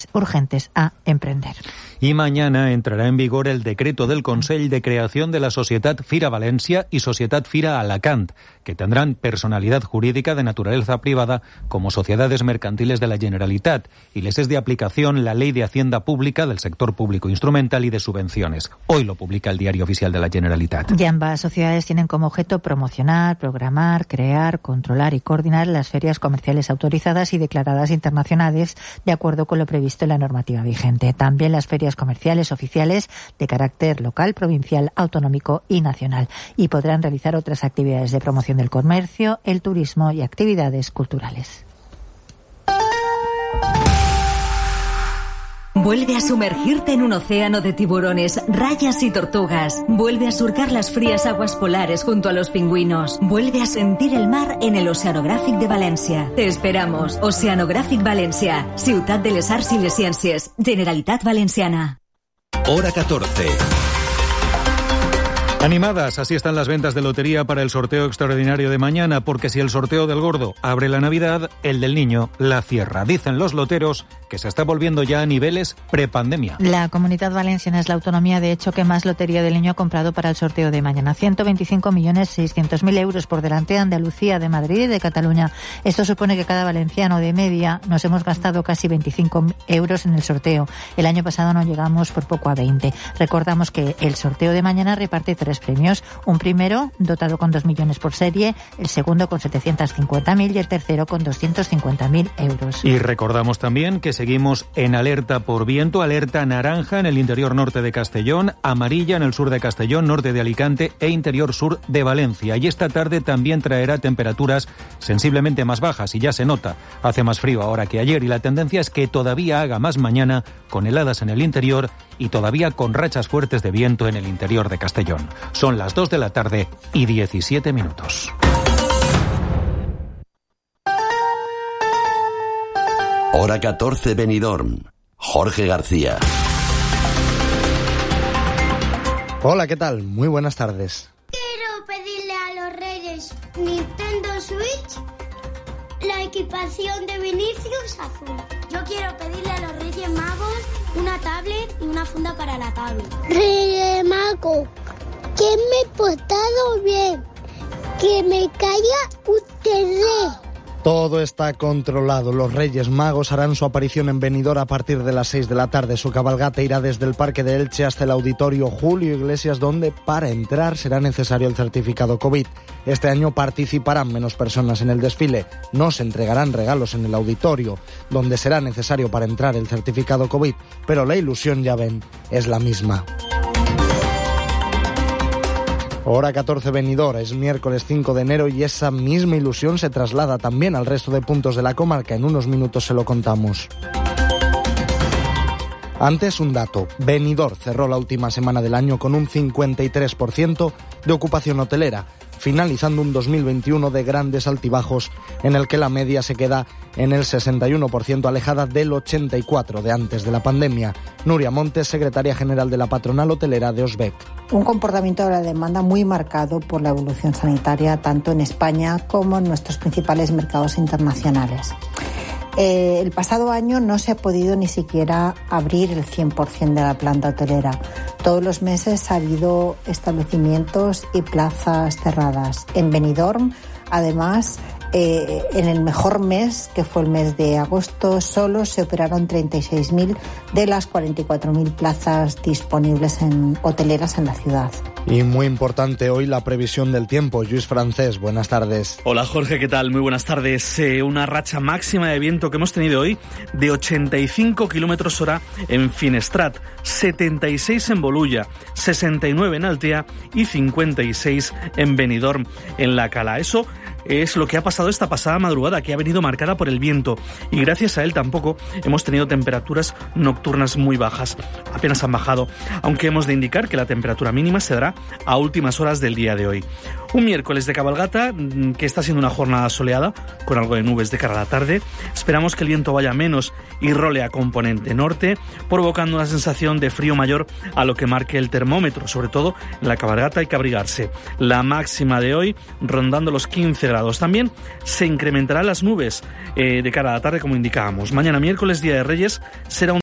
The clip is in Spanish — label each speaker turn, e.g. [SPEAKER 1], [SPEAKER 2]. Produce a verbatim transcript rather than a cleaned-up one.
[SPEAKER 1] urgentes a emprender.
[SPEAKER 2] Y mañana entrará en vigor el decreto del Consell de creación de la Societat Fira València y Societat Fira Alacant, que tendrán personalidad jurídica de naturaleza privada como sociedades mercantiles de la Generalitat, y les es de aplicación la Ley de Hacienda Pública del sector público instrumental y de subvenciones. Hoy lo publica el Diario Oficial de la Generalitat.
[SPEAKER 1] Y ambas sociedades tienen como objeto promocionar, programar, crear, controlar y coordinar las ferias comerciales autorizadas y declaradas internacionales de acuerdo con lo previsto en la normativa vigente. También las ferias comerciales oficiales de carácter local, provincial, autonómico y nacional. Y podrán realizar otras actividades de promoción del comercio, el turismo y actividades culturales.
[SPEAKER 3] Vuelve a sumergirte en un océano de tiburones, rayas y tortugas. Vuelve a surcar las frías aguas polares junto a los pingüinos. Vuelve a sentir el mar en el Oceanogràfic de València. Te esperamos. Oceanogràfic València, Ciutat de les Arts i les Ciències, Generalitat Valenciana.
[SPEAKER 4] Hora catorce.
[SPEAKER 2] Animadas, así están las ventas de lotería para el sorteo extraordinario de mañana, porque si el sorteo del gordo abre la Navidad, el del niño la cierra. Dicen los loteros que se está volviendo ya a niveles prepandemia.
[SPEAKER 1] La Comunidad Valenciana es la autonomía, de hecho, que más lotería del niño ha comprado para el sorteo de mañana. ciento veinticinco millones seiscientos mil euros por delante de Andalucía, de Madrid y de Cataluña. Esto supone que cada valenciano de media nos hemos gastado casi veinticinco euros en el sorteo. El año pasado no llegamos por poco a veinte. Recordamos que el sorteo de mañana reparte tres premios. Un primero dotado con dos millones por serie, el segundo con setecientos cincuenta mil y el tercero con doscientos cincuenta mil euros.
[SPEAKER 2] Y recordamos también que seguimos en alerta por viento, alerta naranja en el interior norte de Castellón, amarilla en el sur de Castellón, norte de Alicante e interior sur de Valencia. Y esta tarde también traerá temperaturas sensiblemente más bajas y ya se nota. Hace más frío ahora que ayer y la tendencia es que todavía haga más mañana, con heladas en el interior y todavía con rachas fuertes de viento en el interior de Castellón. Son las dos de la tarde y diecisiete minutos.
[SPEAKER 4] Hora catorce, Benidorm. Jorge García.
[SPEAKER 5] Hola, ¿qué tal? Muy buenas tardes.
[SPEAKER 6] Quiero pedirle a los Reyes Nintendo Switch, la equipación de Vinicius azul. Yo quiero pedirle a los Reyes Magos una tablet y una funda para la tablet. Reyes Magos, que me he portado bien, que me calla usted.
[SPEAKER 5] Todo está controlado. Los Reyes Magos harán su aparición en Benidorm a partir de las seis de la tarde. Su cabalgata irá desde el Parque de Elche hasta el Auditorio Julio Iglesias, donde para entrar será necesario el certificado COVID. Este año participarán menos personas en el desfile. No se entregarán regalos en el auditorio, donde será necesario para entrar el certificado COVID, pero la ilusión, ya ven, es la misma. Hora catorce, Benidorm, es miércoles cinco de enero y esa misma ilusión se traslada también al resto de puntos de la comarca. En unos minutos se lo contamos. Antes, un dato. Benidorm cerró la última semana del año con un cincuenta y tres por ciento de ocupación hotelera, finalizando un dos mil veintiuno de grandes altibajos en el que la media se queda en el sesenta y uno por ciento, alejada del ochenta y cuatro por ciento de antes de la pandemia. Nuria Montes, secretaria general de la patronal hotelera de Osbec.
[SPEAKER 7] Un comportamiento de la demanda muy marcado por la evolución sanitaria tanto en España como en nuestros principales mercados internacionales. Eh, el pasado año no se ha podido ni siquiera abrir el cien por ciento de la planta hotelera. Todos los meses ha habido establecimientos y plazas cerradas. En Benidorm, además, eh, en el mejor mes, que fue el mes de agosto, solo se operaron treinta y seis mil de las cuarenta y cuatro mil plazas disponibles en hoteleras en la ciudad.
[SPEAKER 5] Y muy importante hoy la previsión del tiempo. Lluís Francés, buenas tardes.
[SPEAKER 8] Hola Jorge, ¿qué tal? Muy buenas tardes. Eh, una racha máxima de viento que hemos tenido hoy de ochenta y cinco kilómetros hora en Finestrat, setenta y seis en Bolulla, sesenta y nueve en Altea y cincuenta y seis en Benidorm, en La Cala. Eso es lo que ha pasado esta pasada madrugada, que ha venido marcada por el viento, y gracias a él tampoco hemos tenido temperaturas nocturnas muy bajas. Apenas han bajado, aunque hemos de indicar que la temperatura mínima se dará a últimas horas del día de hoy. Un miércoles de cabalgata que está siendo una jornada soleada, con algo de nubes de cara a la tarde. Esperamos que el viento vaya menos y role a componente norte, provocando una sensación de frío mayor a lo que marque el termómetro. Sobre todo en la cabalgata hay que abrigarse. La máxima de hoy rondando los quince grados. También se incrementarán las nubes eh, de cara a la tarde, como indicábamos. Mañana miércoles, Día de Reyes, será un